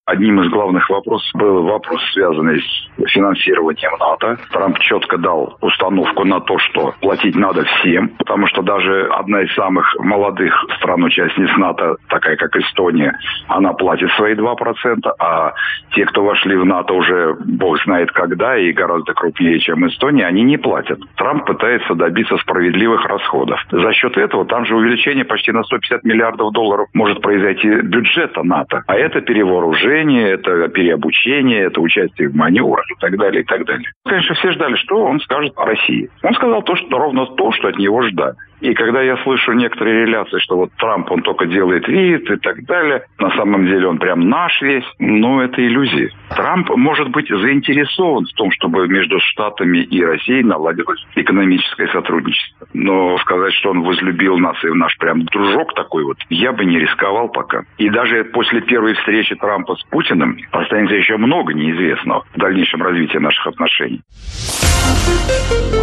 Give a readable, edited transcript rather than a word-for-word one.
Одним из главных вопросов был вопрос, связанный с финансированием НАТО. Трамп четко дал установку на то, что платить надо всем, потому что даже одна из самых молодых стран-участниц НАТО, такая как Эстония, она платит свои 2%, а те, кто вошли в НАТО уже бог знает когда и гораздо крупнее, чем Эстония, они не платят. Трамп пытается добиться справедливых расходов. За счет этого там же увеличение почти на $150 миллиардов может произойти бюджета НАТО. А это перевооружение, это переобучение, это участие в маневрах и так далее, и так далее. Конечно, все ждали, что он скажет о России. Он сказал ровно то, что от него ждали. И когда я слышу некоторые реляции, что вот Трамп, он только делает вид и так далее, на самом деле он прям наш весь, это иллюзия. Трамп может быть заинтересован в том, чтобы между Штатами и Россией наладилось экономическое сотрудничество. Но сказать, что он возлюбил нас и наш прям дружок такой вот, я бы не рисковал пока. И даже после первой встречи Трампа с Путиным останется еще много неизвестного в дальнейшем развитии наших отношений.